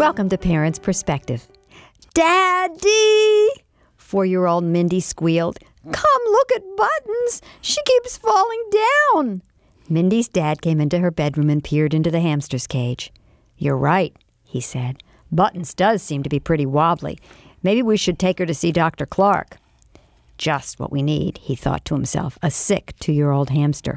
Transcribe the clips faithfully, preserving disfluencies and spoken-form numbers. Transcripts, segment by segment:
Welcome to Parents' Perspective. Daddy! Four-year-old Mindy squealed. Come look at Buttons. She keeps falling down. Mindy's dad came into her bedroom and peered into the hamster's cage. You're right, he said. Buttons does seem to be pretty wobbly. Maybe we should take her to see Doctor Clark. Just what we need, he thought to himself, a sick two-year-old hamster.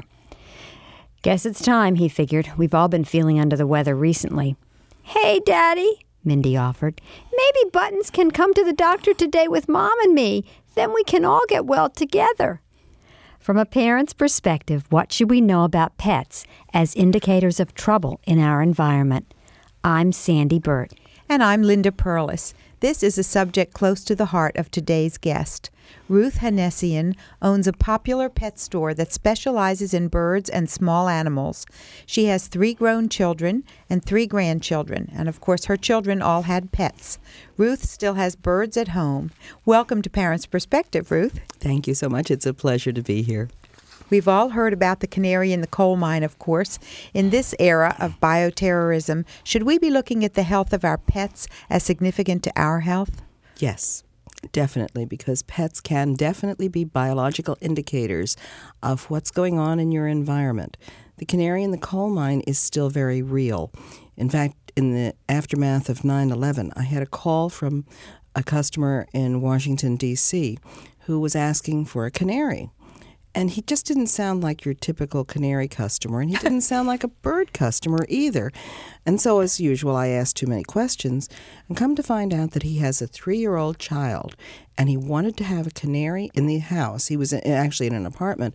Guess it's time, he figured. We've all been feeling under the weather recently. Hey, Daddy, Mindy offered. Maybe Buttons can come to the doctor today with Mom and me. Then we can all get well together. From a parent's perspective, what should we know about pets as indicators of trouble in our environment? I'm Sandy Burt. And I'm Linda Perlis. This is a subject close to the heart of today's guest. Ruth Hanessian owns a popular pet store that specializes in birds and small animals. She has three grown children and three grandchildren, and of course her children all had pets. Ruth still has birds at home. Welcome to Parents' Perspective, Ruth. Thank you so much. It's a pleasure to be here. We've all heard about the canary in the coal mine, of course. In this era of bioterrorism, should we be looking at the health of our pets as significant to our health? Yes, definitely, because pets can definitely be biological indicators of what's going on in your environment. The canary in the coal mine is still very real. In fact, in the aftermath of nine eleven, I had a call from a customer in Washington, D C, who was asking for a canary. And he just didn't sound like your typical canary customer, and he didn't sound like a bird customer either. And so, as usual, I asked too many questions, and come to find out that he has a three-year-old child, and he wanted to have a canary in the house. He was actually in an apartment,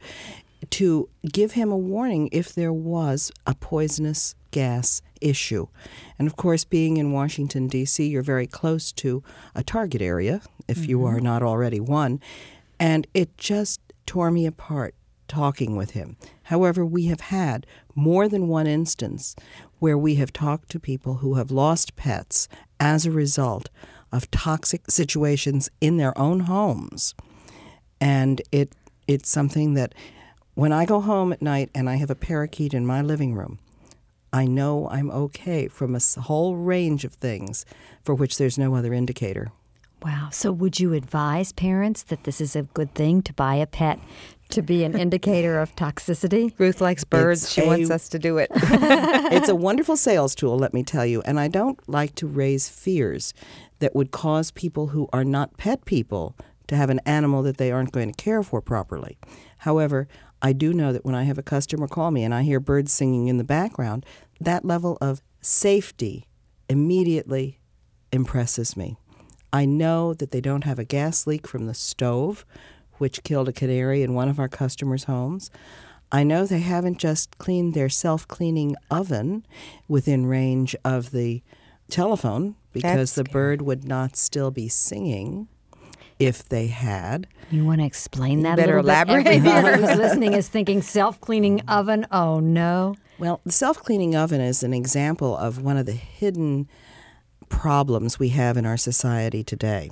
to give him a warning if there was a poisonous gas issue. And, of course, being in Washington, D C, you're very close to a target area, if mm-hmm. you are not already one, and it just tore me apart talking with him. However, we have had more than one instance where we have talked to people who have lost pets as a result of toxic situations in their own homes. And it it's something that when I go home at night and I have a parakeet in my living room, I know I'm okay from a whole range of things for which there's no other indicator. Wow. So would you advise parents that this is a good thing to buy a pet to be an indicator of toxicity? Ruth likes birds. It's she a, wants us to do it. It's a wonderful sales tool, let me tell you. And I don't like to raise fears that would cause people who are not pet people to have an animal that they aren't going to care for properly. However, I do know that when I have a customer call me and I hear birds singing in the background, that level of safety immediately impresses me. I know that they don't have a gas leak from the stove, which killed a canary in one of our customers' homes. I know they haven't just cleaned their self-cleaning oven within range of the telephone because That's the bird would not still be singing if they had. You want to explain that you a little elaborate. bit? Everyone who's listening is thinking self-cleaning oven, oh no. Well, the self-cleaning oven is an example of one of the hidden problems we have in our society today.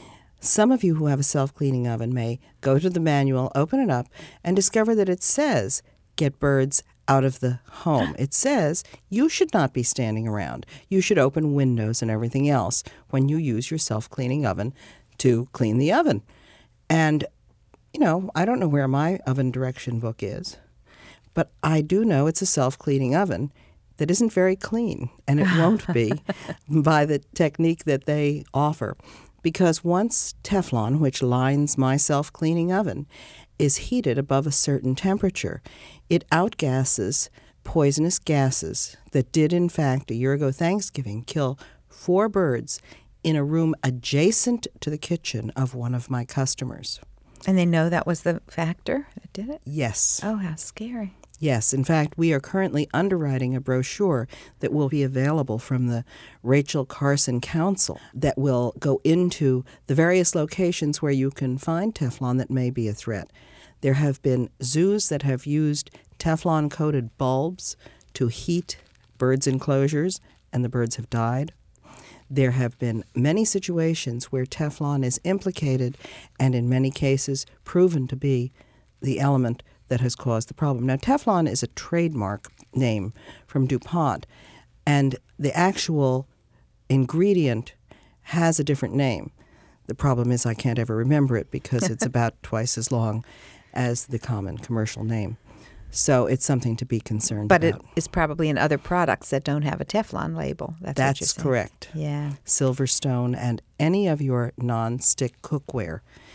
Some of you who have a self-cleaning oven may go to the manual, open it up, and discover that it says, get birds out of the home. It says you should not be standing around. You should open windows and everything else when you use your self-cleaning oven to clean the oven. And, you know, I don't know where my oven direction book is, but I do know it's a self-cleaning oven that isn't very clean, and it won't be by the technique that they offer. Because once Teflon, which lines my self-cleaning oven, is heated above a certain temperature, it outgasses poisonous gases that did, in fact, a year ago Thanksgiving, kill four birds in a room adjacent to the kitchen of one of my customers. And they know that was the factor that did it? Yes. Oh, how scary. Yes. In fact, we are currently underwriting a brochure that will be available from the Rachel Carson Council that will go into the various locations where you can find Teflon that may be a threat. There have been zoos that have used Teflon-coated bulbs to heat birds' enclosures, and the birds have died. There have been many situations where Teflon is implicated and in many cases proven to be the element that has caused the problem. Now, Teflon is a trademark name from DuPont, and the actual ingredient has a different name. The problem is I can't ever remember it because it's about twice as long as the common commercial name. So it's something to be concerned but about. But it is probably in other products that don't have a Teflon label. That's, That's what you're saying. correct. Yeah. Silverstone and any of your non-stick cookware.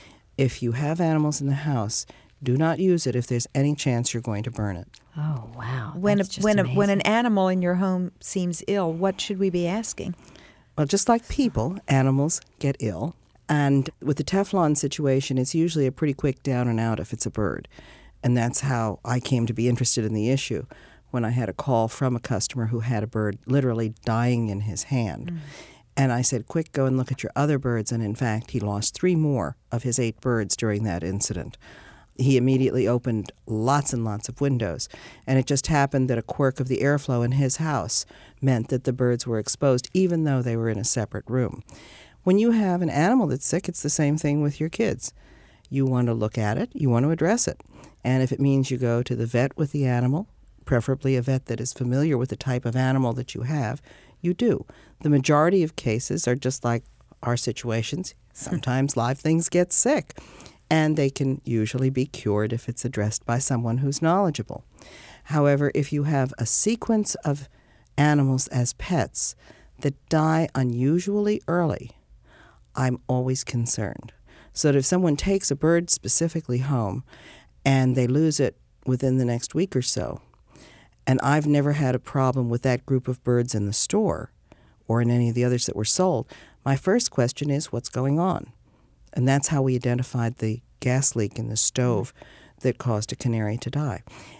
If you have animals in the house, do not use it if there's any chance you're going to burn it. Oh, wow. When a, That's just when a, when an amazing. animal in your home seems ill, what should we be asking? Well, just like people, animals get ill. And with the Teflon situation, it's usually a pretty quick down and out if it's a bird. And that's how I came to be interested in the issue when I had a call from a customer who had a bird literally dying in his hand. Mm. And I said, quick, go and look at your other birds. And in fact, he lost three more of his eight birds during that incident. He immediately opened lots and lots of windows. And it just happened that a quirk of the airflow in his house meant that the birds were exposed, even though they were in a separate room. When you have an animal that's sick, it's the same thing with your kids. You want to look at it, you want to address it. And if it means you go to the vet with the animal, preferably a vet that is familiar with the type of animal that you have, you do. The majority of cases are just like our situations. Sometimes live things get sick, and they can usually be cured if it's addressed by someone who's knowledgeable. However, if you have a sequence of animals as pets that die unusually early, I'm always concerned. So that if someone takes a bird specifically home and they lose it within the next week or so, and I've never had a problem with that group of birds in the store or in any of the others that were sold, my first question is, what's going on? And that's how we identified the gas leak in the stove that caused a canary to die.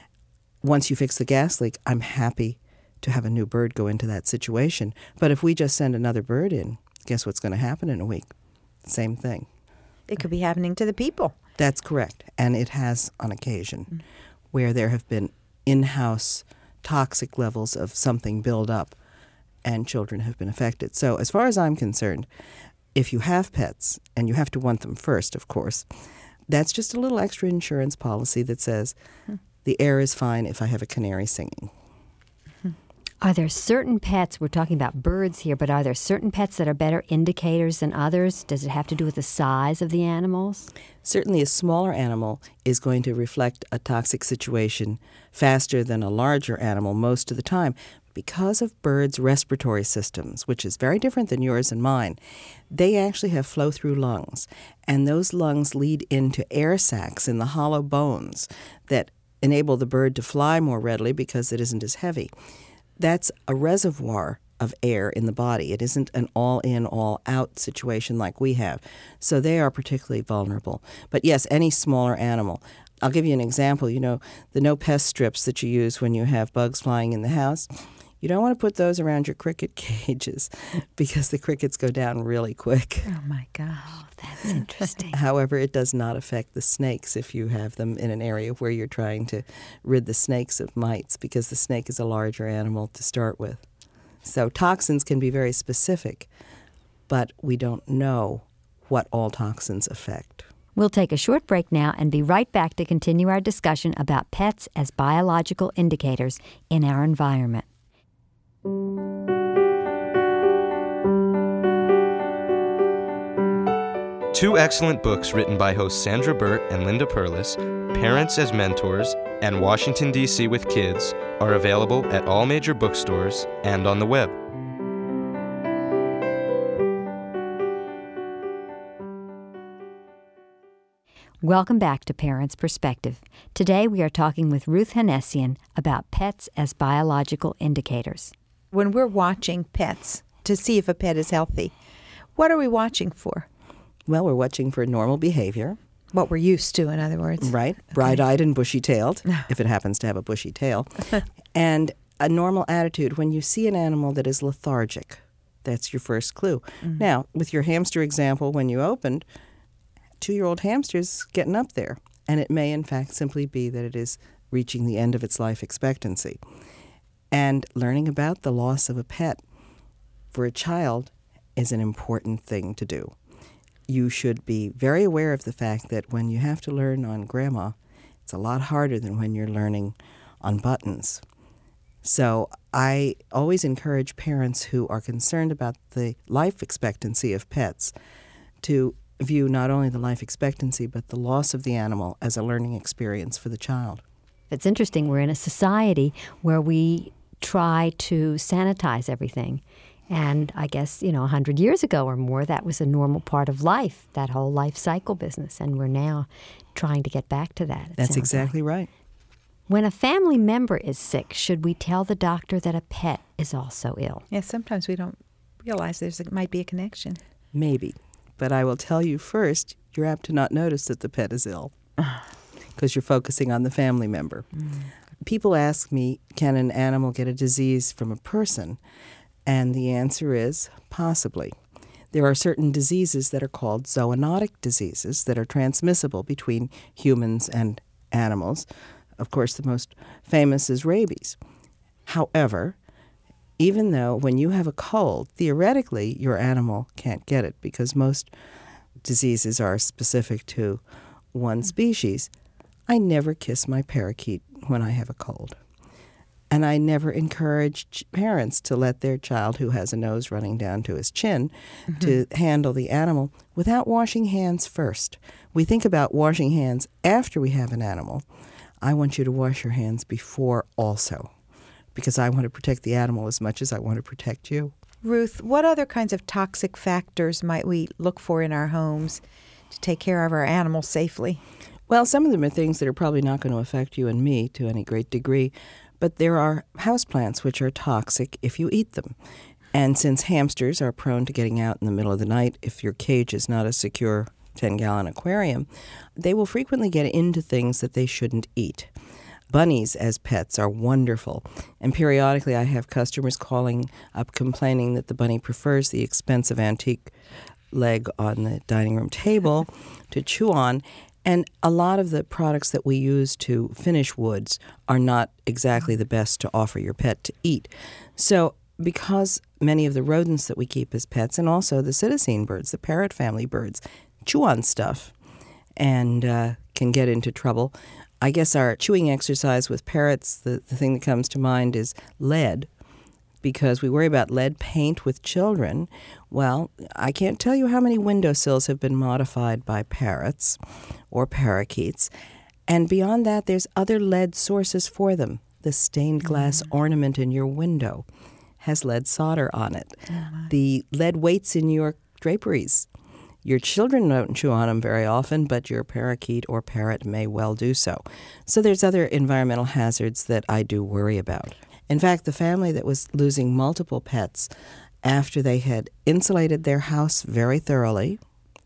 Once you fix the gas leak, I'm happy to have a new bird go into that situation. But if we just send another bird in, guess what's going to happen in a week? Same thing. It could be happening to the people. That's correct. And it has on occasion, mm-hmm. where there have been in-house toxic levels of something build up and children have been affected. So as far as I'm concerned, if you have pets, and you have to want them first, of course, that's just a little extra insurance policy that says mm-hmm. the air is fine if I have a canary singing. Are there certain pets, we're talking about birds here, but are there certain pets that are better indicators than others? Does it have to do with the size of the animals? Certainly a smaller animal is going to reflect a toxic situation faster than a larger animal most of the time because of birds' respiratory systems, which is very different than yours and mine. They actually have flow-through lungs, and those lungs lead into air sacs in the hollow bones that enable the bird to fly more readily because it isn't as heavy. That's a reservoir of air in the body. It isn't an all-in, all-out situation like we have. So they are particularly vulnerable. But yes, any smaller animal. I'll give you an example. You know, the no-pest strips that you use when you have bugs flying in the house, you don't want to put those around your cricket cages because the crickets go down really quick. Oh, my gosh. Oh, that's interesting. However, it does not affect the snakes if you have them in an area where you're trying to rid the snakes of mites because the snake is a larger animal to start with. So toxins can be very specific, but we don't know what all toxins affect. We'll take a short break now and be right back to continue our discussion about pets as biological indicators in our environment. Two excellent books written by hosts Sandra Burt and Linda Perlis, Parents as Mentors and Washington, D C with Kids, are available at all major bookstores and on the web. Welcome back to Parents' Perspective. Today we are talking with Ruth Hannessian about pets as biological indicators. When we're watching pets to see if a pet is healthy, what are we watching for? Well, we're watching for normal behavior. What we're used to, in other words. Right. Okay. Bright-eyed and bushy-tailed, if it happens to have a bushy tail. And a normal attitude. When you see an animal that is lethargic, that's your first clue. Mm-hmm. Now, with your hamster example, when you opened, two-year-old hamster's getting up there. And it may, in fact, simply be that it is reaching the end of its life expectancy. And learning about the loss of a pet for a child is an important thing to do. You should be very aware of the fact that when you have to learn on grandma, it's a lot harder than when you're learning on buttons. So I always encourage parents who are concerned about the life expectancy of pets to view not only the life expectancy but the loss of the animal as a learning experience for the child. It's interesting. We're in a society where we try to sanitize everything. And I guess, you know, one hundred years ago or more, that was a normal part of life, that whole life cycle business. And we're now trying to get back to that. That's exactly like. right. When a family member is sick, should we tell the doctor that a pet is also ill? Yeah, sometimes we don't realize there's a, might be a connection. Maybe. But I will tell you first, you're apt to not notice that the pet is ill because you're focusing on the family member. Mm. People ask me, can an animal get a disease from a person? And the answer is possibly. There are certain diseases that are called zoonotic diseases that are transmissible between humans and animals. Of course, the most famous is rabies. However, even though when you have a cold, theoretically, your animal can't get it because most diseases are specific to one species, I never kiss my parakeet when I have a cold. And I never encourage parents to let their child who has a nose running down to his chin mm-hmm. to handle the animal without washing hands first. We think about washing hands after we have an animal. I want you to wash your hands before also, because I want to protect the animal as much as I want to protect you. Ruth, what other kinds of toxic factors might we look for in our homes to take care of our animals safely? Well, some of them are things that are probably not going to affect you and me to any great degree. But there are houseplants which are toxic if you eat them. And since hamsters are prone to getting out in the middle of the night if your cage is not a secure ten-gallon aquarium, they will frequently get into things that they shouldn't eat. Bunnies as pets are wonderful. And periodically I have customers calling up complaining that the bunny prefers the expensive antique leg on the dining room table to chew on. And a lot of the products that we use to finish woods are not exactly the best to offer your pet to eat. So because many of the rodents that we keep as pets, and also the psittacine birds, the parrot family birds, chew on stuff and uh, can get into trouble, I guess our chewing exercise with parrots, the, the thing that comes to mind is lead. Because we worry about lead paint with children. Well, I can't tell you how many windowsills have been modified by parrots or parakeets. And beyond that, there's other lead sources for them. The stained glass mm. ornament in your window has lead solder on it. Oh, the lead weights in your draperies. Your children don't chew on them very often, but your parakeet or parrot may well do so. So there's other environmental hazards that I do worry about. In fact, the family that was losing multiple pets after they had insulated their house very thoroughly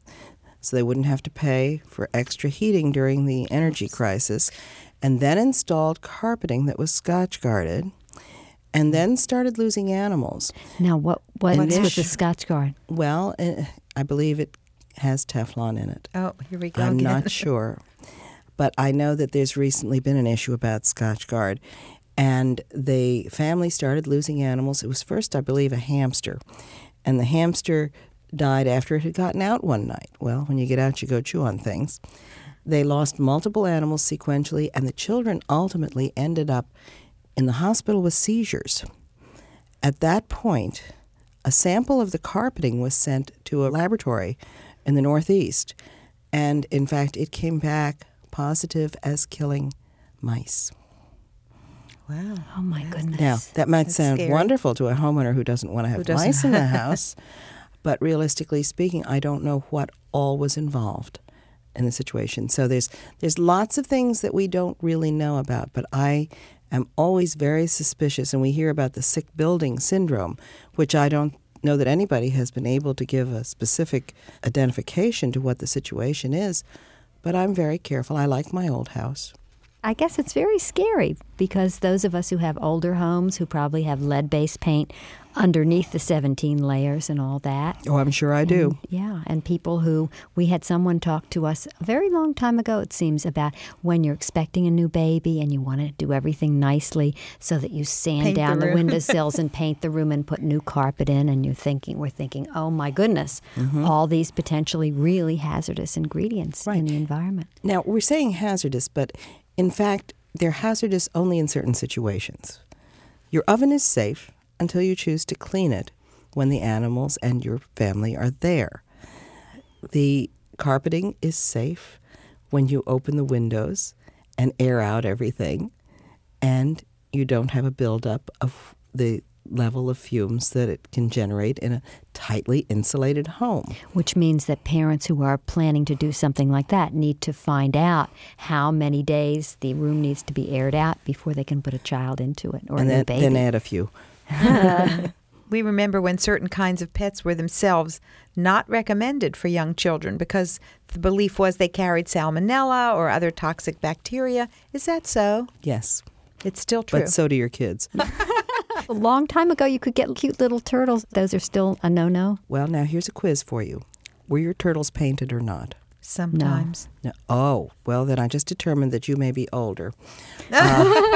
so they wouldn't have to pay for extra heating during the energy crisis, and then installed carpeting that was Scotch-guarded, and then started losing animals. Now, what what's with the Scotch-guard? Well, I believe it has Teflon in it. Oh, here we go I'm again. not sure. But I know that there's recently been an issue about Scotch-guard. And the family started losing animals. It was first, I believe, a hamster. And the hamster died after it had gotten out one night. Well, when you get out, you go chew on things. They lost multiple animals sequentially, and the children ultimately ended up in the hospital with seizures. At that point, a sample of the carpeting was sent to a laboratory in the Northeast. And, in fact, it came back positive as killing mice. Wow. Oh, my goodness. Now, that might That's sound scary. wonderful to a homeowner who doesn't want to have mice in the house, but realistically speaking, I don't know what all was involved in the situation. So there's there's lots of things that we don't really know about, but I am always very suspicious, and we hear about the sick building syndrome, which I don't know that anybody has been able to give a specific identification to what the situation is, but I'm very careful. I like my old house. I guess it's very scary because those of us who have older homes who probably have lead-based paint underneath the seventeen layers and all that. Oh, I'm sure I do. And, yeah, and people who, we had someone talk to us a very long time ago, it seems, about when you're expecting a new baby and you want to do everything nicely so that you sand Paint down the the, room. windowsills and paint the room and put new carpet in, and you're thinking, we're thinking, oh my goodness, Mm-hmm. all these potentially really hazardous ingredients Right. in the environment. Now, we're saying hazardous, but in fact, they're hazardous only in certain situations. Your oven is safe until you choose to clean it when the animals and your family are there. The carpeting is safe when you open the windows and air out everything, and you don't have a buildup of the level of fumes that it can generate in a tightly insulated home. Which means that parents who are planning to do something like that need to find out how many days the room needs to be aired out before they can put a child into it or and a then, new baby. then add a few. We remember when certain kinds of pets were themselves not recommended for young children because the belief was they carried salmonella or other toxic bacteria. Is that so? Yes. It's still true. But so do your kids. A long time ago, you could get cute little turtles. Those are still a no-no? Well, now here's a quiz for you. Were your turtles painted or not? Sometimes. No. Oh, well, then I just determined that you may be older. Uh,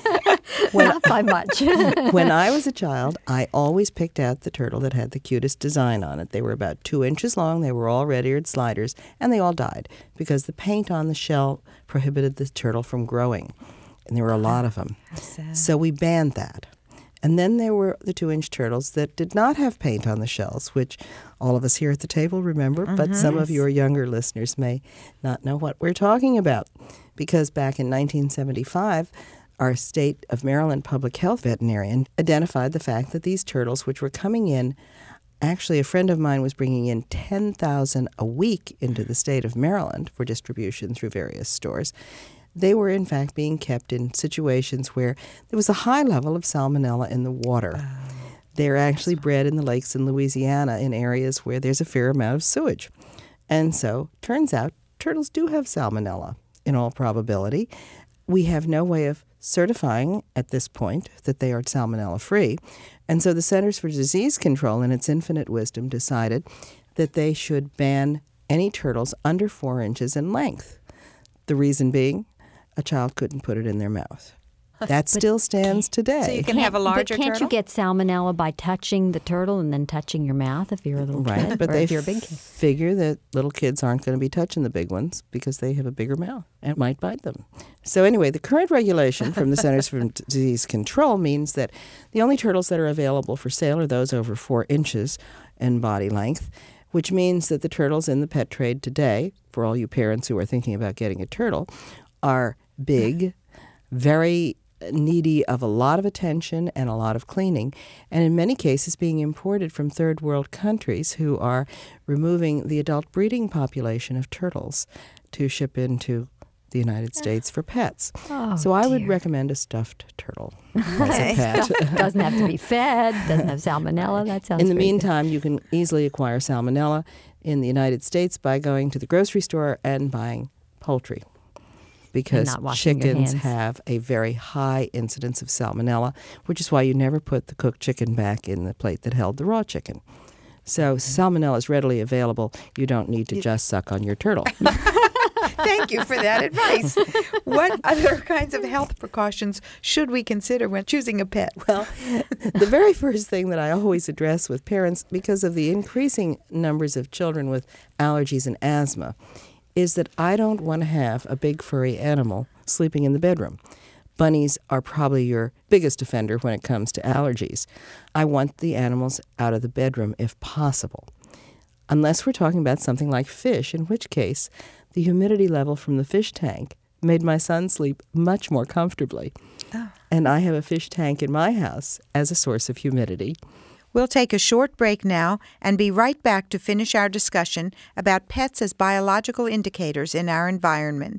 when, Not by much. when I was a child, I always picked out the turtle that had the cutest design on it. They were about two inches long, they were all red-eared sliders, and they all died because the paint on the shell prohibited the turtle from growing. And there were a lot of them. So we banned that. And then there were the two-inch turtles that did not have paint on the shells, which all of us here at the table remember, mm-hmm. but some of your younger listeners may not know what we're talking about. Because back in nineteen seventy-five, our state of Maryland public health veterinarian identified the fact that these turtles, which were coming in, actually a friend of mine was bringing in ten thousand a week into the state of Maryland for distribution through various stores. They were, in fact, being kept in situations where there was a high level of salmonella in the water. Oh. They're actually bred in the lakes in Louisiana in areas where there's a fair amount of sewage. And so, turns out, turtles do have salmonella, in all probability. We have no way of certifying at this point that they are salmonella-free. And so the Centers for Disease Control, in its infinite wisdom, decided that they should ban any turtles under four inches in length. The reason being, a child couldn't put it in their mouth. That still stands today. So you can have a larger but can't turtle? you get salmonella by touching the turtle and then touching your mouth if you're a little right, kid? but or they if you're a big kid? figure that little kids aren't going to be touching the big ones because they have a bigger mouth and might bite them. So anyway, the current regulation from the Centers for Disease Control means that the only turtles that are available for sale are those over four inches in body length, which means that the turtles in the pet trade today, for all you parents who are thinking about getting a turtle, are big, very needy of a lot of attention and a lot of cleaning, and in many cases being imported from third world countries who are removing the adult breeding population of turtles to ship into the United States for pets. Oh, so I dear. would recommend a stuffed turtle as a pet. Doesn't have to be fed, doesn't have salmonella. That sounds In the pretty meantime, you can easily acquire salmonella in the United States by going to the grocery store and buying poultry. Because not washing your chickens hands. have a very high incidence of salmonella, which is why you never put the cooked chicken back in the plate that held the raw chicken. So salmonella is readily available. You don't need to just suck on your turtle. Thank you for that advice. What other kinds of health precautions should we consider when choosing a pet? Well, the very first thing that I always address with parents, because of the increasing numbers of children with allergies and asthma, is that I don't want to have a big furry animal sleeping in the bedroom. Bunnies are probably your biggest offender when it comes to allergies. I want the animals out of the bedroom if possible. Unless we're talking about something like fish, in which case the humidity level from the fish tank made my son sleep much more comfortably. Oh. And I have a fish tank in my house as a source of humidity. We'll take a short break now and be right back to finish our discussion about pets as biological indicators in our environment.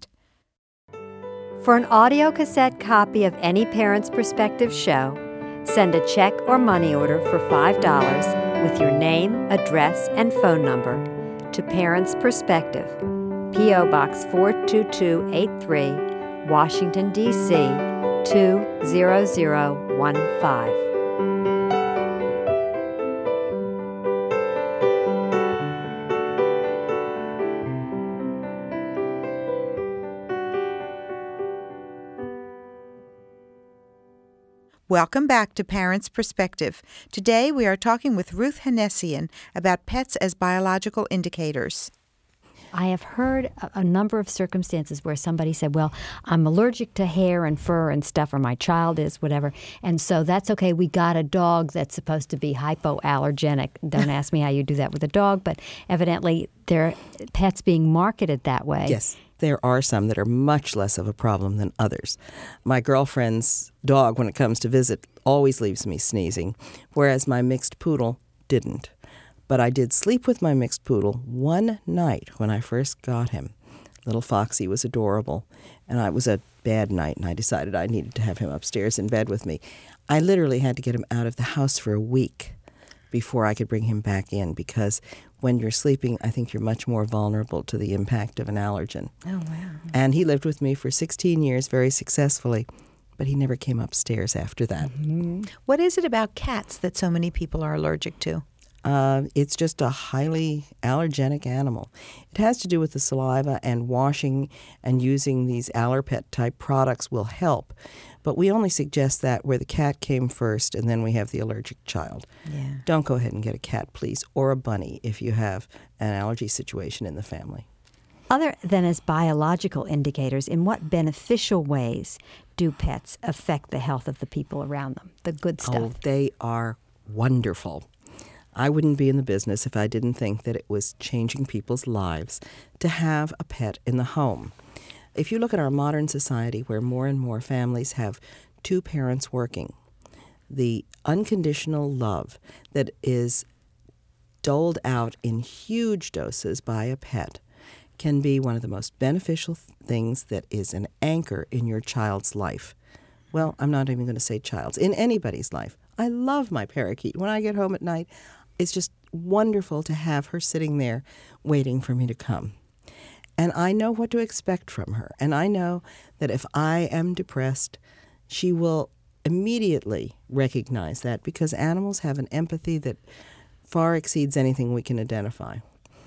For an audio cassette copy of any Parent's Perspective show, send a check or money order for five dollars with your name, address, and phone number to Parent's Perspective, P O. Box four two two eight three, Washington, D C two zero zero one five. Welcome back to Parents' Perspective. Today we are talking with Ruth Hannessian about pets as biological indicators. I have heard a, a number of circumstances where somebody said, well, I'm allergic to hair and fur and stuff, or my child is, whatever, and so that's okay. We got a dog that's supposed to be hypoallergenic. Don't ask me how you do that with a dog, but evidently there are pets being marketed that way. Yes. There are some that are much less of a problem than others. My girlfriend's dog, when it comes to visit, always leaves me sneezing, whereas my mixed poodle didn't. But I did sleep with my mixed poodle one night when I first got him. Little Foxy was adorable, and it was a bad night, and I decided I needed to have him upstairs in bed with me. I literally had to get him out of the house for a week before I could bring him back in, because when you're sleeping, I think you're much more vulnerable to the impact of an allergen. Oh, wow. And he lived with me for sixteen years very successfully, but he never came upstairs after that. Mm-hmm. What is it about cats that so many people are allergic to? Uh, it's just a highly allergenic animal. It has to do with the saliva, and washing and using these Allerpet-type products will help. But we only suggest that where the cat came first, and then we have the allergic child. Yeah. Don't go ahead and get a cat, please, or a bunny if you have an allergy situation in the family. Other than as biological indicators, in what beneficial ways do pets affect the health of the people around them, the good stuff? Oh, they are wonderful. I wouldn't be in the business if I didn't think that it was changing people's lives to have a pet in the home. If you look at our modern society, where more and more families have two parents working, the unconditional love that is doled out in huge doses by a pet can be one of the most beneficial things that is an anchor in your child's life. Well, I'm not even going to say child's, in anybody's life. I love my parakeet. When I get home at night, it's just wonderful to have her sitting there waiting for me to come. And I know what to expect from her. And I know that if I am depressed, she will immediately recognize that, because animals have an empathy that far exceeds anything we can identify.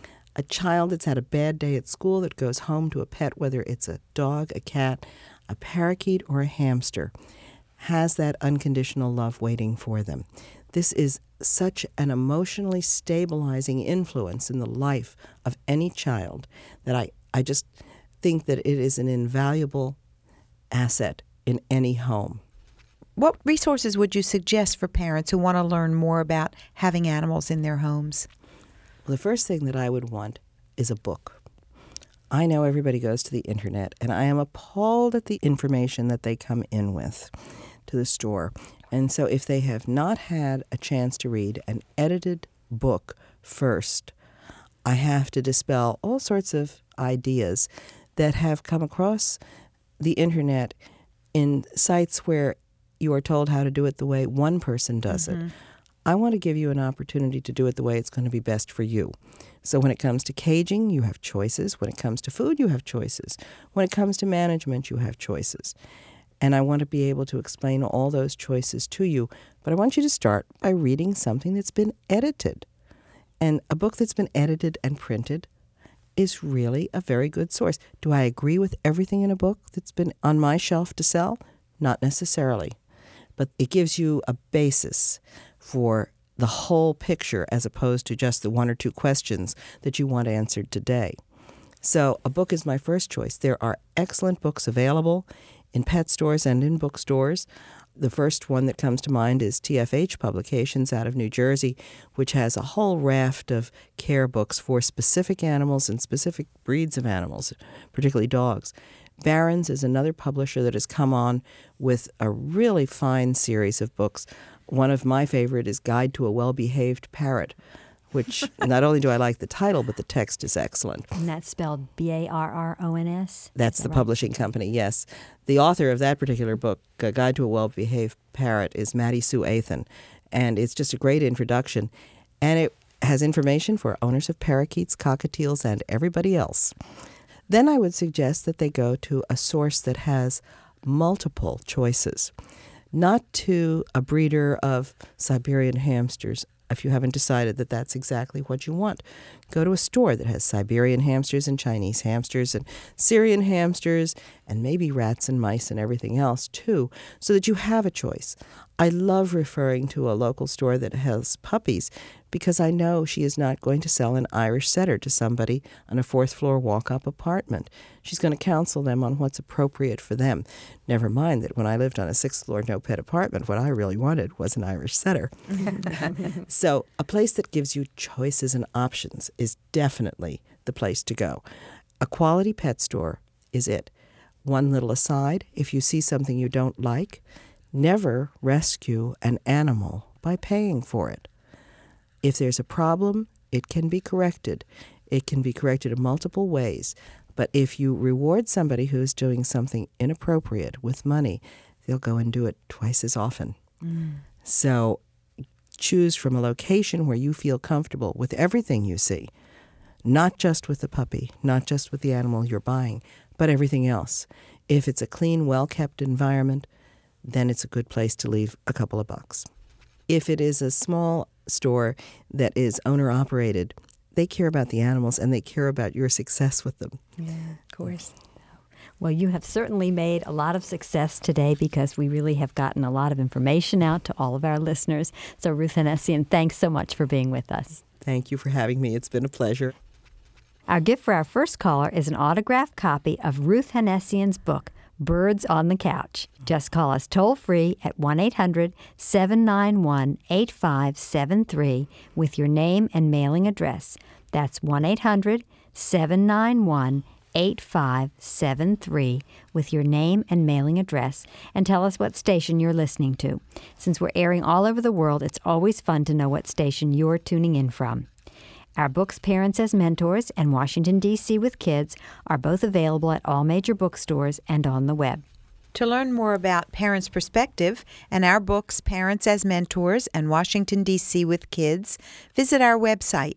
A child that's had a bad day at school that goes home to a pet, whether it's a dog, a cat, a parakeet, or a hamster, has that unconditional love waiting for them. This is such an emotionally stabilizing influence in the life of any child that I, I just think that it is an invaluable asset in any home. What resources would you suggest for parents who want to learn more about having animals in their homes? Well, the first thing that I would want is a book. I know everybody goes to the internet, and I am appalled at the information that they come in with to the store. And so if they have not had a chance to read an edited book first, I have to dispel all sorts of ideas that have come across the internet in sites where you are told how to do it the way one person does mm-hmm. it. I want to give you an opportunity to do it the way it's going to be best for you. So when it comes to caging, you have choices. When it comes to food, you have choices. When it comes to management, you have choices. And I want to be able to explain all those choices to you. But I want you to start by reading something that's been edited. And a book that's been edited and printed is really a very good source. Do I agree with everything in a book that's been on my shelf to sell? Not necessarily. But it gives you a basis for the whole picture as opposed to just the one or two questions that you want answered today. So a book is my first choice. There are excellent books available in pet stores and in bookstores. The first one that comes to mind is T F H Publications out of New Jersey, which has a whole raft of care books for specific animals and specific breeds of animals, particularly dogs. Barron's is another publisher that has come on with a really fine series of books. One of my favorite is Guide to a Well-Behaved Parrot, which not only do I like the title, but the text is excellent. And that's spelled B A R R O N S? That's that the right? publishing company, yes. The author of that particular book, A Guide to a Well-Behaved Parrot, is Maddie Sue Athan, and it's just a great introduction. And it has information for owners of parakeets, cockatiels, and everybody else. Then I would suggest that they go to a source that has multiple choices, not to a breeder of Siberian hamsters if you haven't decided that that's exactly what you want. Go to a store that has Siberian hamsters and Chinese hamsters and Syrian hamsters and maybe rats and mice and everything else too, so that you have a choice. I love referring to a local store that has puppies because I know she is not going to sell an Irish setter to somebody on a fourth floor walk-up apartment. She's going to counsel them on what's appropriate for them. Never mind that when I lived on a sixth floor no-pet apartment, what I really wanted was an Irish setter. So a place that gives you choices and options is definitely the place to go. A quality pet store is it. One little aside, if you see something you don't like, never rescue an animal by paying for it. If there's a problem, it can be corrected. It can be corrected in multiple ways. But if you reward somebody who's doing something inappropriate with money, they'll go and do it twice as often. Mm. So choose from a location where you feel comfortable with everything you see, not just with the puppy, not just with the animal you're buying, but everything else. If it's a clean, well-kept environment, then it's a good place to leave a couple of bucks. If it is a small store that is owner-operated, they care about the animals and they care about your success with them. Yeah, of course. Well, you have certainly made a lot of success today because we really have gotten a lot of information out to all of our listeners. So Ruth Hannessian, thanks so much for being with us. Thank you for having me. It's been a pleasure. Our gift for our first caller is an autographed copy of Ruth Hannessian's book, Birds on the Couch. Just call us toll-free at one eight hundred seven nine one eight five seven three with your name and mailing address. That's one eight hundred seven nine one eight five seven three with your name and mailing address, and tell us what station you're listening to. Since we're airing all over the world, it's always fun to know what station you're tuning in from. Our books, Parents as Mentors and Washington, D C with Kids, are both available at all major bookstores and on the web. To learn more about Parents' Perspective and our books, Parents as Mentors and Washington, D C with Kids, visit our website,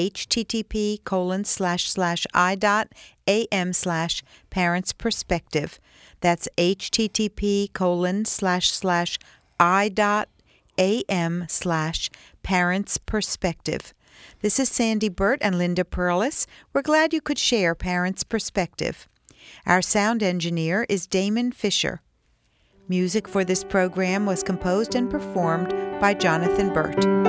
http colon slash slash i dot am slash parents perspective. That's http colon slash slash i dot am slash parents perspective. This is Sandy Burt and Linda Perlis. We're glad you could share Parents' Perspective. Our sound engineer is Damon Fisher. Music for this program was composed and performed by Jonathan Burt.